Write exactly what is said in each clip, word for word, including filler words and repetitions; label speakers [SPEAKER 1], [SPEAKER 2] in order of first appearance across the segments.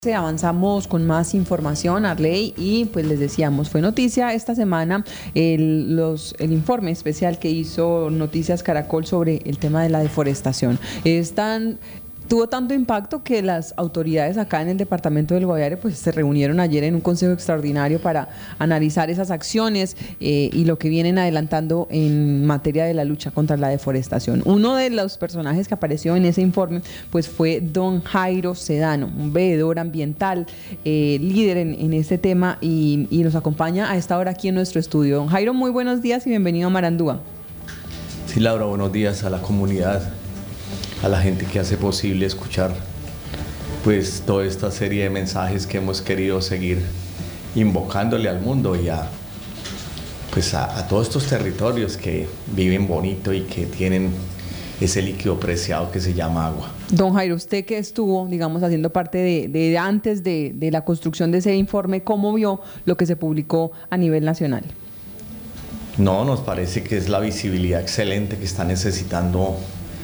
[SPEAKER 1] Avanzamos con más información, Arley, y pues les decíamos, fue noticia esta semana el, los, el informe especial que hizo Noticias Caracol sobre el tema de la deforestación. Están... Tuvo tanto impacto que las autoridades acá en el departamento del Guaviare pues se reunieron ayer en un consejo extraordinario para analizar esas acciones eh, y lo que vienen adelantando en materia de la lucha contra la deforestación. Uno de los personajes que apareció en ese informe pues fue don Jairo Sedano, un veedor ambiental, eh, líder en, en este tema y, y nos acompaña a esta hora aquí en nuestro estudio. Don Jairo, muy buenos días y bienvenido a Marandúa.
[SPEAKER 2] Sí, Laura, buenos días a la comunidad, a la gente que hace posible escuchar pues toda esta serie de mensajes que hemos querido seguir invocándole al mundo y a, pues a, a todos estos territorios que viven bonito y que tienen ese líquido preciado que se llama agua.
[SPEAKER 1] Don Jairo, usted que estuvo, digamos, haciendo parte de, de antes de, de la construcción de ese informe, ¿cómo vio lo que se publicó a nivel nacional?
[SPEAKER 2] No, nos parece que es la visibilidad excelente que está necesitando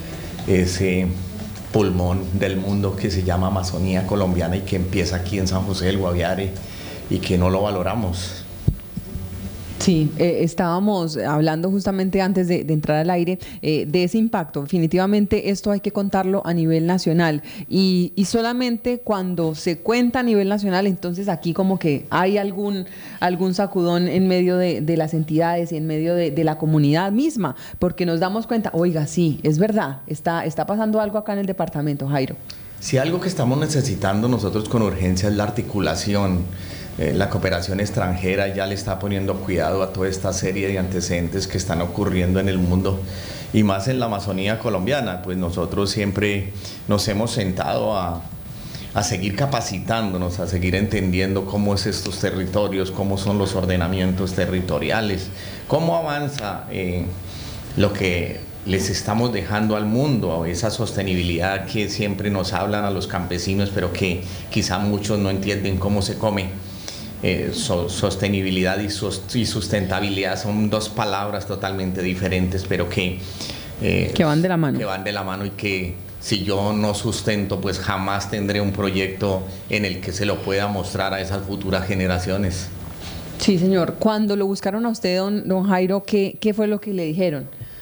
[SPEAKER 2] ese pulmón del mundo que se llama Amazonía colombiana y que empieza aquí en San José del Guaviare y que no lo valoramos.
[SPEAKER 1] Sí, eh, estábamos hablando justamente antes de, de entrar al aire eh, de ese impacto. Definitivamente esto hay que contarlo a nivel nacional y, y solamente cuando se cuenta a nivel nacional, entonces aquí como que hay algún, algún sacudón en medio de, de las entidades y en medio de, de la comunidad misma, porque nos damos cuenta, oiga, sí, es verdad, está, está pasando algo acá en el departamento, Jairo.
[SPEAKER 2] Si algo que estamos necesitando nosotros con urgencia es la articulación. Eh, la cooperación extranjera ya le está poniendo cuidado a toda esta serie de antecedentes que están ocurriendo en el mundo y más en la Amazonía colombiana. Pues nosotros siempre nos hemos sentado a, a seguir capacitándonos, a seguir entendiendo cómo es estos territorios, cómo son los ordenamientos territoriales, cómo avanza eh, lo que les estamos dejando al mundo, esa sostenibilidad que siempre nos hablan a los campesinos, pero que quizá muchos no entienden cómo se come. Eh, so, sostenibilidad y, sos, y sustentabilidad son dos palabras totalmente diferentes, pero que,
[SPEAKER 1] eh, que van de la mano.
[SPEAKER 2] Que van de la mano y que si yo no sustento, pues jamás tendré un proyecto en el que se lo pueda mostrar a esas futuras generaciones.
[SPEAKER 1] Sí, señor. Cuando lo buscaron a usted, don, don Jairo, ¿qué, qué fue lo que le dijeron?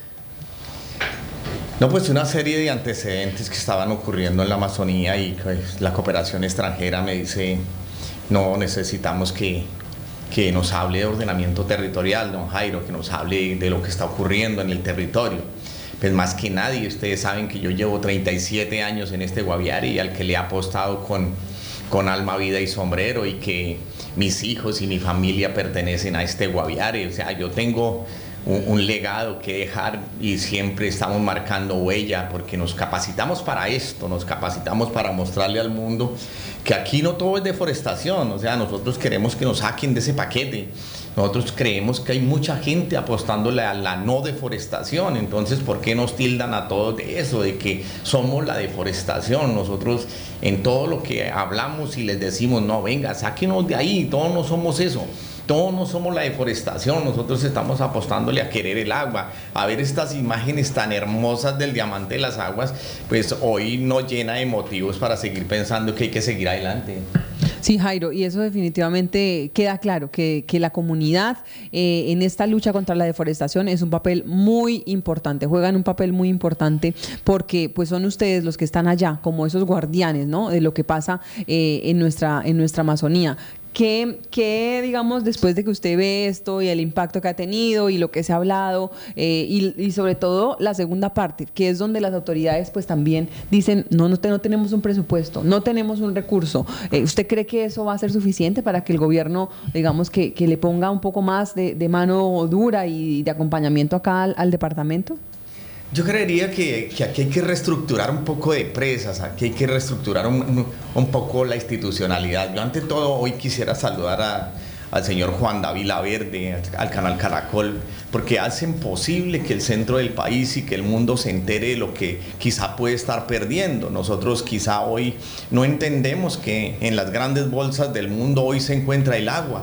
[SPEAKER 2] No, pues una serie de antecedentes que estaban ocurriendo en la Amazonía y pues, la cooperación extranjera me dice... No, necesitamos que, que nos hable de ordenamiento territorial, don Jairo, que nos hable de lo que está ocurriendo en el territorio. Pues más que nadie, ustedes saben que yo llevo treinta y siete años en este Guaviare y al que le he apostado con, con alma, vida y sombrero y que mis hijos y mi familia pertenecen a este Guaviare. O sea, yo tengo un, un legado que dejar y siempre estamos marcando huella porque nos capacitamos para esto, nos capacitamos para mostrarle al mundo que aquí no todo es deforestación. O sea, nosotros queremos que nos saquen de ese paquete. Nosotros creemos que hay mucha gente apostándole a la no deforestación. Entonces, ¿por qué nos tildan a todos de eso, de que somos la deforestación? Nosotros en todo lo que hablamos y les decimos, no, venga, sáquenos de ahí, todos no somos eso. Todos no somos la deforestación, nosotros estamos apostándole a querer el agua, a ver estas imágenes tan hermosas del diamante de las aguas, pues hoy nos llena de motivos para seguir pensando que hay que seguir adelante.
[SPEAKER 1] Sí, Jairo, y eso definitivamente queda claro, que, que la comunidad eh, en esta lucha contra la deforestación es un papel muy importante, juegan un papel muy importante porque pues son ustedes los que están allá, como esos guardianes, ¿no?, de lo que pasa eh, en nuestra, en nuestra Amazonía. ¿Qué, qué, digamos, después de que usted ve esto y el impacto que ha tenido y lo que se ha hablado eh, y, y sobre todo la segunda parte, que es donde las autoridades pues también dicen, no, no, te, no tenemos un presupuesto, no tenemos un recurso, eh, ¿usted cree que eso va a ser suficiente para que el gobierno, digamos, que, que le ponga un poco más de, de mano dura y de acompañamiento acá al, al departamento?
[SPEAKER 2] Yo creería que, que aquí hay que reestructurar un poco de presas, aquí hay que reestructurar un, un, un poco la institucionalidad. Yo ante todo hoy quisiera saludar a, al señor Juan David Laverde, al canal Caracol, porque hacen posible que el centro del país y que el mundo se entere de lo que quizá puede estar perdiendo. Nosotros quizá hoy no entendemos que en las grandes bolsas del mundo hoy se encuentra el agua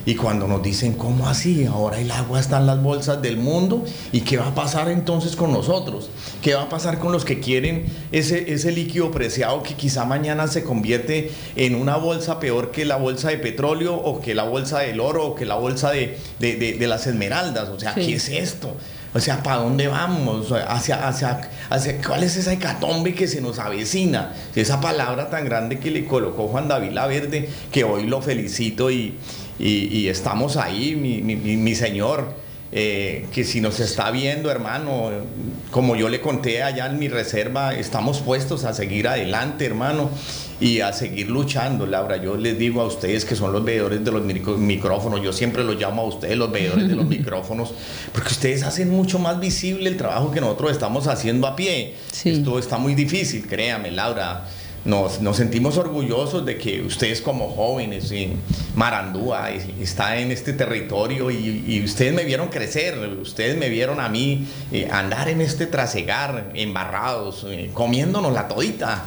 [SPEAKER 2] Y cuando nos dicen, ¿cómo así? Ahora el agua está en las bolsas del mundo, ¿y qué va a pasar entonces con nosotros? ¿Qué va a pasar con los que quieren ese, ese líquido preciado que quizá mañana se convierte en una bolsa peor que la bolsa de petróleo, o que la bolsa del oro, o que la bolsa de, de, de, de las esmeraldas? O sea, sí. ¿Qué es esto? O sea, ¿para dónde vamos? ¿Hacia, hacia, hacia, ¿Cuál es esa hecatombe que se nos avecina? Esa palabra tan grande que le colocó Juan David Laverde, que hoy lo felicito y, y, y estamos ahí, mi, mi, mi señor, eh, que si nos está viendo, hermano, como yo le conté allá en mi reserva, estamos puestos a seguir adelante, hermano, y a seguir luchando. Laura, yo les digo a ustedes que son los veedores de los micrófonos, yo siempre los llamo a ustedes los veedores de los micrófonos, porque ustedes hacen mucho más visible el trabajo que nosotros estamos haciendo a pie. Sí. Esto está muy difícil, créame, Laura. Nos, nos sentimos orgullosos de que ustedes como jóvenes, y Marandúa está en este territorio, y, y ustedes me vieron crecer, ustedes me vieron a mí eh, andar en este trasegar, embarrados, eh, comiéndonos la todita.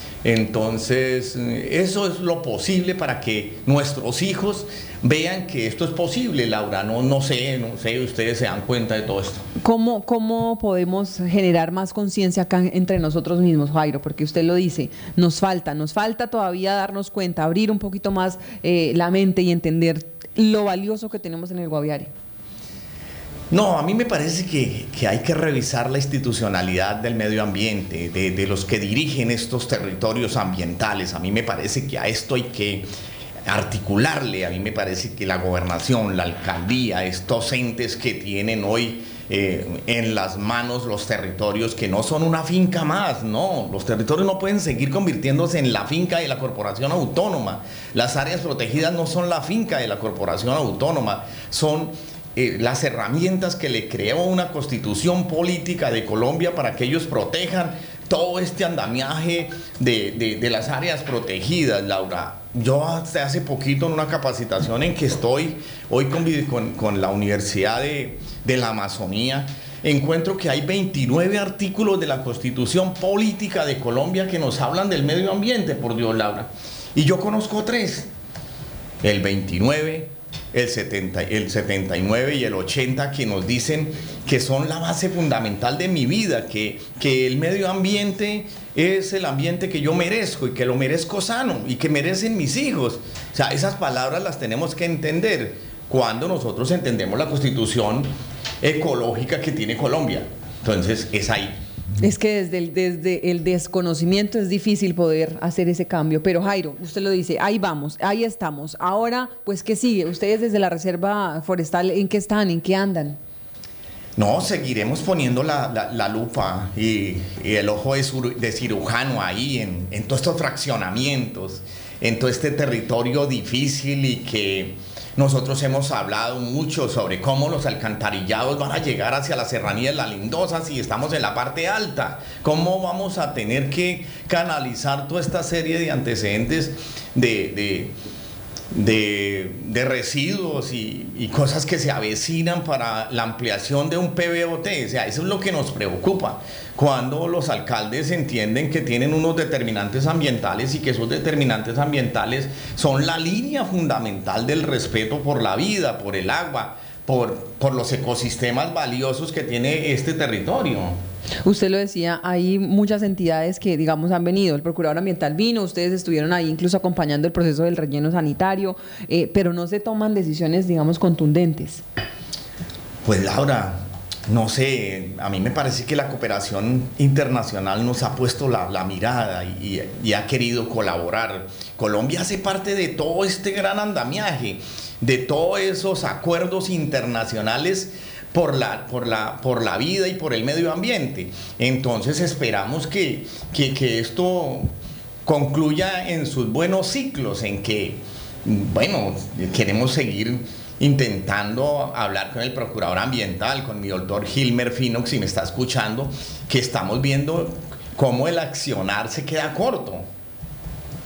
[SPEAKER 2] Entonces, eso es lo posible para que nuestros hijos vean que esto es posible, Laura. No, no sé, no sé, ustedes se dan cuenta de todo esto.
[SPEAKER 1] ¿Cómo, cómo podemos generar más conciencia acá entre nosotros mismos, Jairo? Porque usted lo dice, nos falta, nos falta todavía darnos cuenta, abrir un poquito más eh, la mente y entender lo valioso que tenemos en el Guaviare.
[SPEAKER 2] No, a mí me parece que, que hay que revisar la institucionalidad del medio ambiente, de, de los que dirigen estos territorios ambientales. A mí me parece que a esto hay que articularle. A mí me parece que la gobernación, la alcaldía, estos entes que tienen hoy eh, en las manos los territorios, que no son una finca más, no, los territorios no pueden seguir convirtiéndose en la finca de la corporación autónoma. Las áreas protegidas no son la finca de la corporación autónoma, son Eh, las herramientas que le creó una constitución política de Colombia para que ellos protejan todo este andamiaje de, de, de las áreas protegidas, Laura. Yo hasta hace poquito en una capacitación en que estoy hoy con, con, con la Universidad de, de la Amazonía, encuentro que hay veintinueve artículos de la constitución política de Colombia que nos hablan del medio ambiente, por Dios, Laura. Y yo conozco tres, el veintinueve, El setenta, el setenta y nueve y el ochenta, que nos dicen que son la base fundamental de mi vida, que, que el medio ambiente es el ambiente que yo merezco y que lo merezco sano y que merecen mis hijos. O sea, esas palabras las tenemos que entender cuando nosotros entendemos la constitución ecológica que tiene Colombia. Entonces, es ahí.
[SPEAKER 1] Es que desde el, desde el desconocimiento es difícil poder hacer ese cambio, pero Jairo, usted lo dice, ahí vamos, ahí estamos. Ahora, pues, ¿qué sigue? Ustedes desde la Reserva Forestal, ¿en qué están? ¿En qué andan?
[SPEAKER 2] No, seguiremos poniendo la, la, la lupa y, y el ojo de, sur, de cirujano ahí en, en todos estos fraccionamientos, en todo este territorio difícil, y que nosotros hemos hablado mucho sobre cómo los alcantarillados van a llegar hacia la serranía de la Lindosa si estamos en la parte alta. Cómo vamos a tener que canalizar toda esta serie de antecedentes de, de, de, de residuos y, y cosas que se avecinan para la ampliación de un P B O T. O sea, eso es lo que nos preocupa. Cuando los alcaldes entienden que tienen unos determinantes ambientales y que esos determinantes ambientales son la línea fundamental del respeto por la vida, por el agua, por, por los ecosistemas valiosos que tiene este territorio.
[SPEAKER 1] Usted lo decía, hay muchas entidades que, digamos, han venido. El procurador ambiental vino, ustedes estuvieron ahí incluso acompañando el proceso del relleno sanitario, eh, pero no se toman decisiones, digamos, contundentes.
[SPEAKER 2] Pues, Laura, no sé, a mí me parece que la cooperación internacional nos ha puesto la, la mirada y, y ha querido colaborar. Colombia hace parte de todo este gran andamiaje, de todos esos acuerdos internacionales por la, por la, por la vida y por el medio ambiente. Entonces esperamos que, que, que esto concluya en sus buenos ciclos, en que, bueno, queremos seguir intentando hablar con el procurador ambiental, con mi doctor Gilmer Finox, si me está escuchando, que estamos viendo cómo el accionar se queda corto.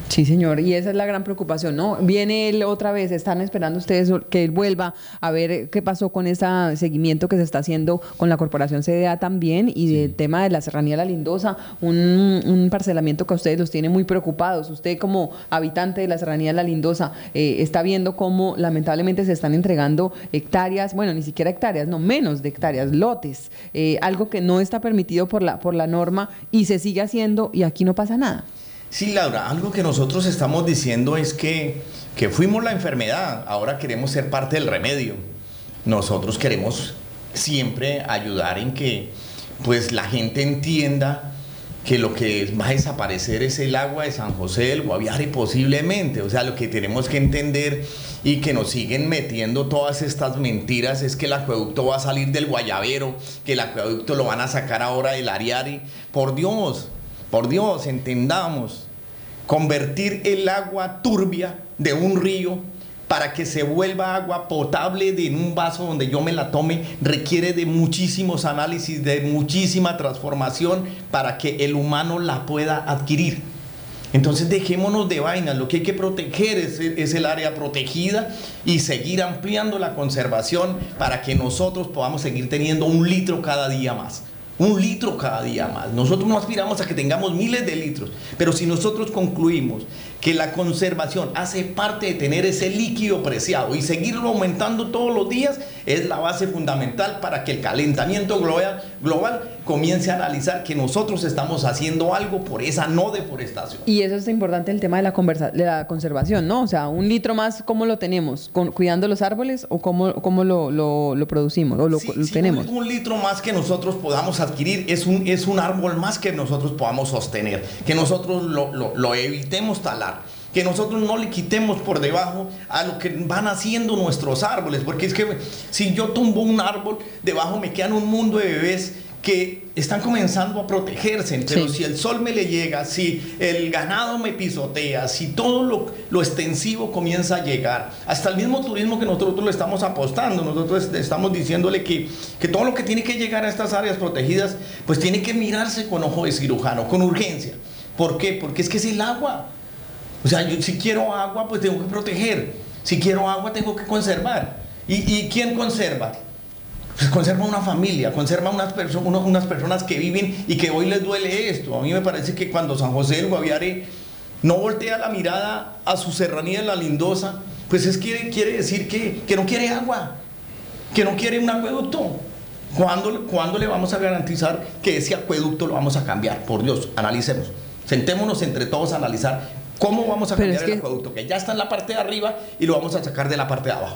[SPEAKER 1] Sí, señor, y esa es la gran preocupación, ¿no? Viene él otra vez, están esperando ustedes que él vuelva a ver qué pasó con ese seguimiento que se está haciendo con la Corporación C D A también, y del tema de la Serranía La Lindosa, un, un parcelamiento que a ustedes los tiene muy preocupados. Usted, como habitante de la Serranía La Lindosa, eh, está viendo cómo lamentablemente se están entregando hectáreas, bueno, ni siquiera hectáreas, no, menos de hectáreas, lotes, eh, algo que no está permitido por la, por la norma, y se sigue haciendo y aquí no pasa nada.
[SPEAKER 2] Sí, Laura, algo que nosotros estamos diciendo es que, que fuimos la enfermedad, ahora queremos ser parte del remedio. Nosotros queremos siempre ayudar en que pues la gente entienda que lo que va a desaparecer es el agua de San José del Guaviare posiblemente. O sea, lo que tenemos que entender, y que nos siguen metiendo todas estas mentiras, es que el acueducto va a salir del Guayabero, que el acueducto lo van a sacar ahora del Ariari. Por Dios, por Dios, entendamos, convertir el agua turbia de un río para que se vuelva agua potable de en un vaso donde yo me la tome requiere de muchísimos análisis, de muchísima transformación para que el humano la pueda adquirir. Entonces dejémonos de vainas, lo que hay que proteger es, es el área protegida y seguir ampliando la conservación para que nosotros podamos seguir teniendo un litro cada día más. Un litro cada día más. Nosotros no aspiramos a que tengamos miles de litros, pero si nosotros concluimos que la conservación hace parte de tener ese líquido preciado y seguirlo aumentando todos los días, es la base fundamental para que el calentamiento global, global comience a analizar que nosotros estamos haciendo algo por esa no deforestación.
[SPEAKER 1] Y eso es importante, el tema de la, conversa, de la conservación, ¿no? O sea, un litro más, ¿cómo lo tenemos? ¿Con, ¿Cuidando los árboles o cómo, cómo lo, lo, lo producimos o lo,
[SPEAKER 2] sí,
[SPEAKER 1] lo
[SPEAKER 2] sí,
[SPEAKER 1] tenemos?
[SPEAKER 2] Un, un litro más que nosotros podamos adquirir es un, es un árbol más que nosotros podamos sostener, que nosotros lo, lo, lo evitemos talar, que nosotros no le quitemos por debajo a lo que van haciendo nuestros árboles, porque es que si yo tumbo un árbol, debajo me quedan un mundo de bebés que están comenzando a protegerse, pero sí. Si el sol me le llega, si el ganado me pisotea, si todo lo, lo extensivo comienza a llegar, hasta el mismo turismo que nosotros le estamos apostando, nosotros estamos diciéndole que, que todo lo que tiene que llegar a estas áreas protegidas, pues tiene que mirarse con ojo de cirujano, con urgencia. ¿Por qué? Porque es que es el agua. O sea, yo, si quiero agua, pues tengo que proteger. Si quiero agua, tengo que conservar. ¿Y, y quién conserva? Pues conserva una familia, conserva unas, perso unas, unas personas que viven y que hoy les duele esto. A mí me parece que cuando San José del Guaviare no voltea la mirada a su serranía en La Lindosa, pues es que quiere decir que, que no quiere agua, que no quiere un acueducto. ¿Cuándo, ¿Cuándo le vamos a garantizar que ese acueducto lo vamos a cambiar? Por Dios, analicemos. Sentémonos entre todos a analizar cómo vamos a cambiar es que el acueducto, que ya está en la parte de arriba y lo vamos a sacar de la parte de abajo.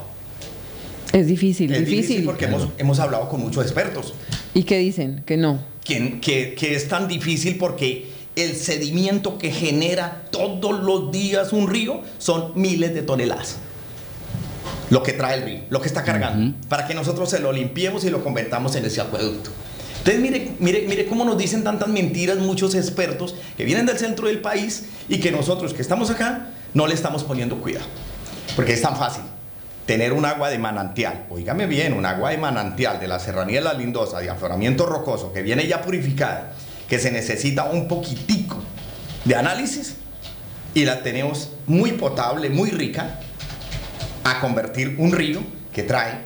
[SPEAKER 1] Es difícil,
[SPEAKER 2] es
[SPEAKER 1] difícil.
[SPEAKER 2] difícil porque hemos, hemos hablado con muchos expertos.
[SPEAKER 1] ¿Y qué dicen? Que no.
[SPEAKER 2] Que, que, que es tan difícil porque el sedimento que genera todos los días un río son miles de toneladas. Lo que trae el río, lo que está cargando, uh-huh. para que nosotros se lo limpiemos y lo convertamos en ese acueducto. Entonces mire, mire, mire cómo nos dicen tantas mentiras muchos expertos que vienen del centro del país y que nosotros que estamos acá no le estamos poniendo cuidado. Porque es tan fácil tener un agua de manantial, oígame bien, un agua de manantial de la Serranía de La Lindosa, de afloramiento rocoso, que viene ya purificada, que se necesita un poquitico de análisis y la tenemos muy potable, muy rica, a convertir un río que trae.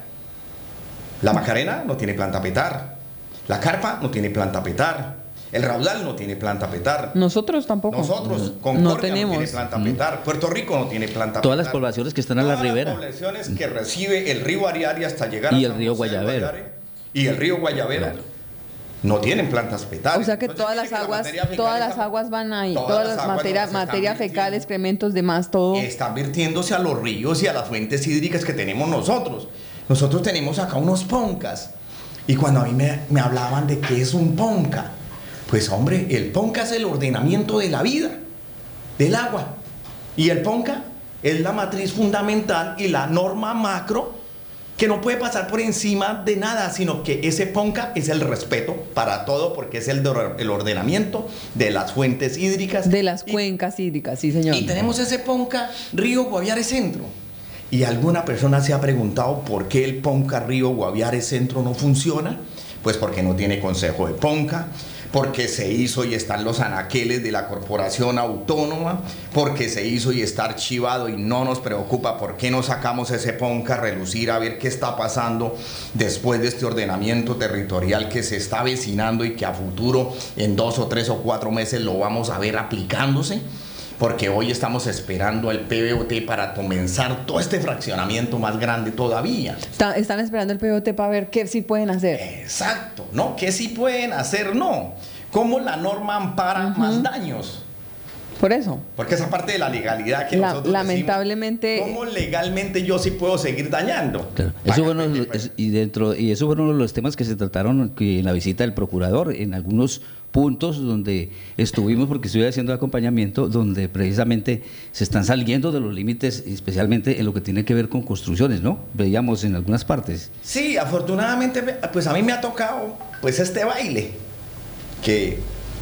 [SPEAKER 2] La Macarena no tiene planta petar, la Carpa no tiene planta petar, el Raudal no tiene planta petar.
[SPEAKER 1] Nosotros tampoco.
[SPEAKER 2] Nosotros,
[SPEAKER 1] no,
[SPEAKER 2] Concordia
[SPEAKER 1] no tenemos.
[SPEAKER 2] no tiene planta petar. Puerto Rico no tiene planta
[SPEAKER 3] Todas
[SPEAKER 2] petar.
[SPEAKER 3] las poblaciones que están a la ribera.
[SPEAKER 2] Todas las poblaciones que recibe el río Ariari hasta llegar
[SPEAKER 3] y
[SPEAKER 2] a
[SPEAKER 3] el río Guayabero.
[SPEAKER 2] Y el río Guayabero. Claro. No tienen plantas petales.
[SPEAKER 1] O sea que Entonces, todas las aguas, la todas las aguas van ahí, todas, todas las materia, materia fecal, excrementos, demás, todo.
[SPEAKER 2] Están vertiéndose a los ríos y a las fuentes hídricas que tenemos nosotros. Nosotros tenemos acá unos poncas. Y cuando a mí me, me hablaban de qué es un ponca, pues hombre, el ponca es el ordenamiento de la vida, del agua. Y el ponca es la matriz fundamental y la norma macro que no puede pasar por encima de nada, sino que ese ponca es el respeto para todo, porque es el, el ordenamiento de las fuentes hídricas.
[SPEAKER 1] De las
[SPEAKER 2] y,
[SPEAKER 1] cuencas hídricas, sí señor.
[SPEAKER 2] Y tenemos ese ponca Río Guaviare Centro. Y alguna persona se ha preguntado por qué el ponca Río Guaviare Centro no funciona. Pues porque no tiene consejo de ponca, porque se hizo y están los anaqueles de la corporación autónoma, porque se hizo y está archivado y no nos preocupa por qué no sacamos ese PONCA a relucir a ver qué está pasando después de este ordenamiento territorial que se está avecinando y que a futuro en dos o tres o cuatro meses lo vamos a ver aplicándose, porque hoy estamos esperando el P B O T para comenzar todo este fraccionamiento más grande todavía.
[SPEAKER 1] Está, están esperando el P B O T para ver qué sí pueden hacer.
[SPEAKER 2] Exacto, ¿no? ¿Qué sí pueden hacer? No. ¿Cómo la norma ampara uh-huh. más daños?
[SPEAKER 1] Por eso.
[SPEAKER 2] Porque esa parte de la legalidad que
[SPEAKER 1] la,
[SPEAKER 2] nosotros
[SPEAKER 1] lamentablemente
[SPEAKER 2] decimos, ¿cómo legalmente yo sí puedo seguir dañando?
[SPEAKER 3] Claro. Eso bueno, es, y dentro y eso fueron los temas que se trataron en la visita del procurador, en algunos puntos donde estuvimos, porque estuve haciendo acompañamiento, donde precisamente se están saliendo de los límites, especialmente en lo que tiene que ver con construcciones, ¿no? Veíamos en algunas partes.
[SPEAKER 2] Sí, afortunadamente, pues a mí me ha tocado pues este baile, que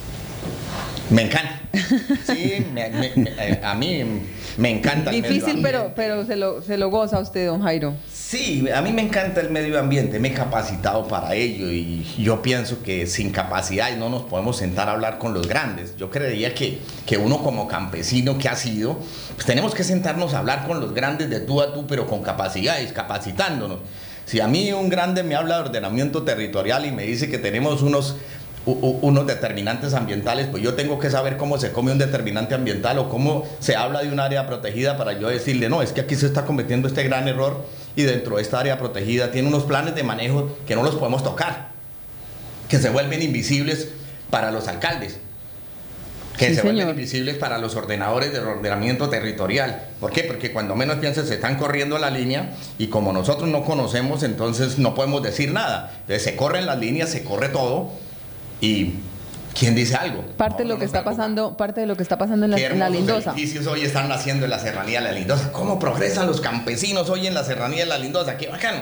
[SPEAKER 2] me encanta. Sí, me, me, me, a mí me encanta el
[SPEAKER 1] difícil,
[SPEAKER 2] medio
[SPEAKER 1] pero, pero se lo, se lo goza usted, don Jairo.
[SPEAKER 2] Sí, a mí me encanta el medio ambiente, me he capacitado para ello y yo pienso que sin capacidad no nos podemos sentar a hablar con los grandes. Yo creería que, que uno como campesino que ha sido, pues tenemos que sentarnos a hablar con los grandes de tú a tú, pero con capacidades, capacitándonos. Si a mí un grande me habla de ordenamiento territorial y me dice que tenemos unos... unos determinantes ambientales, pues yo tengo que saber cómo se come un determinante ambiental o cómo se habla de un área protegida para yo decirle, no, es que aquí se está cometiendo este gran error y dentro de esta área protegida tiene unos planes de manejo que no los podemos tocar, que se vuelven invisibles para los alcaldes, que
[SPEAKER 1] sí,
[SPEAKER 2] se
[SPEAKER 1] señor.
[SPEAKER 2] vuelven invisibles para los ordenadores del ordenamiento territorial. ¿Por qué? Porque cuando menos pienses se están corriendo la línea y como nosotros no conocemos, entonces no podemos decir nada. Entonces se corren las líneas, se corre todo. ¿Y quién dice algo?
[SPEAKER 1] Parte no, de lo que está preocupa. pasando, parte de lo que está pasando en la, en la Lindosa.
[SPEAKER 2] Qué edificios hoy están naciendo en la serranía de la Lindosa. ¿Cómo progresan los campesinos hoy en la serranía de la Lindosa? ¡Qué bacano!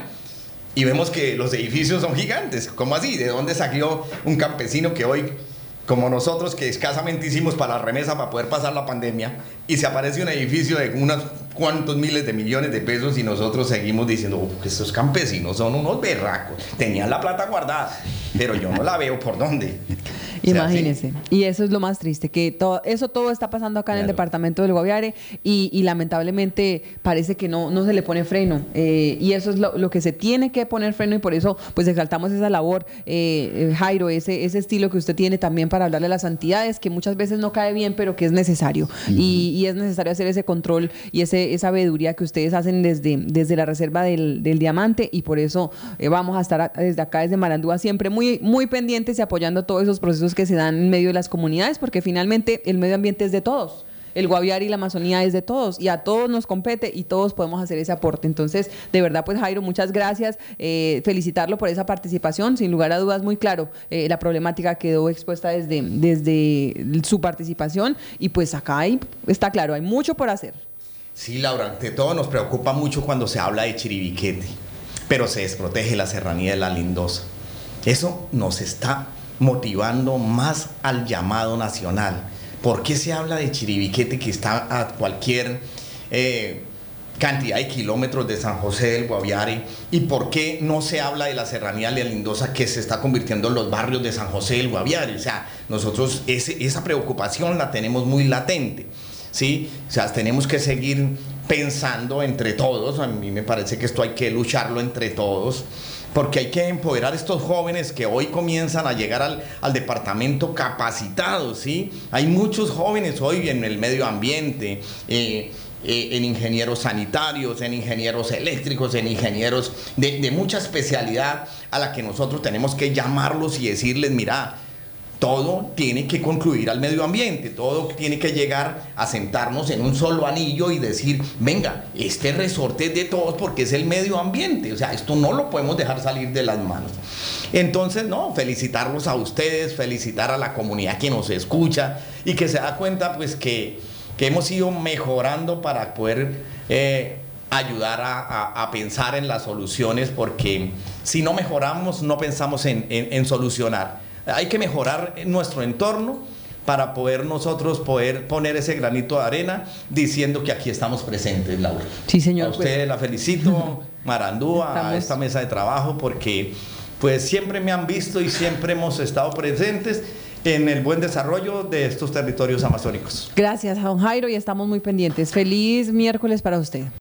[SPEAKER 2] Y vemos que los edificios son gigantes. ¿Cómo así? ¿De dónde salió un campesino que hoy, como nosotros, que escasamente hicimos para la remesa para poder pasar la pandemia, y se aparece un edificio de unos cuantos miles de millones de pesos y nosotros seguimos diciendo oh, que estos campesinos son unos berracos, tenían la plata guardada, pero yo no la veo por dónde?
[SPEAKER 1] Imagínense, o sea, ¿sí? Y eso es lo más triste, que todo, eso todo está pasando acá claro. en el departamento del Guaviare y, y lamentablemente parece que no, no se le pone freno eh, y eso es lo, lo que se tiene que poner freno y por eso pues exaltamos esa labor, eh, Jairo, ese, ese estilo que usted tiene también para hablarle a las entidades, que muchas veces no cae bien, pero que es necesario uh-huh. y, y es necesario hacer ese control y ese, esa veeduría que ustedes hacen desde, desde la reserva del, del diamante y por eso eh, vamos a estar a, desde acá, desde Marandúa, siempre muy, muy pendientes y apoyando todos esos procesos que se dan en medio de las comunidades, porque finalmente el medio ambiente es de todos. El Guaviare y la Amazonía es de todos y a todos nos compete y todos podemos hacer ese aporte. Entonces, de verdad, pues Jairo, muchas gracias. Eh, felicitarlo por esa participación. Sin lugar a dudas, muy claro, eh, la problemática quedó expuesta desde, desde su participación y pues acá hay, está claro, hay mucho por hacer.
[SPEAKER 2] Sí, Laura, ante todo nos preocupa mucho cuando se habla de Chiribiquete, pero se desprotege la serranía de la Lindosa. Eso nos está motivando más al llamado nacional. ¿Por qué se habla de Chiribiquete, que está a cualquier eh, cantidad de kilómetros de San José del Guaviare? ¿Y por qué no se habla de la serranía de la Lindosa, que se está convirtiendo en los barrios de San José del Guaviare? O sea, nosotros ese, esa preocupación la tenemos muy latente, ¿sí? O sea, tenemos que seguir pensando entre todos. A mí me parece que esto hay que lucharlo entre todos, porque hay que empoderar a estos jóvenes que hoy comienzan a llegar al, al departamento capacitados, ¿sí? Hay muchos jóvenes hoy en el medio ambiente, eh, eh, en ingenieros sanitarios, en ingenieros eléctricos, en ingenieros de, de mucha especialidad a la que nosotros tenemos que llamarlos y decirles, mira, todo tiene que concluir al medio ambiente, todo tiene que llegar a sentarnos en un solo anillo y decir, venga, este resorte es de todos porque es el medio ambiente, o sea, esto no lo podemos dejar salir de las manos. Entonces, no, felicitarlos a ustedes, felicitar a la comunidad que nos escucha y que se da cuenta pues que, que hemos ido mejorando para poder eh, ayudar a, a, a pensar en las soluciones, porque si no mejoramos, no pensamos en, en, en solucionar. Hay que mejorar nuestro entorno para poder nosotros poder poner ese granito de arena diciendo que aquí estamos presentes, Laura.
[SPEAKER 1] Sí, señor.
[SPEAKER 2] A usted pues la felicito, Marandúa, estamos... a esta mesa de trabajo, porque pues siempre me han visto y siempre hemos estado presentes en el buen desarrollo de estos territorios amazónicos.
[SPEAKER 1] Gracias, don Jairo, y estamos muy pendientes. Feliz miércoles para usted.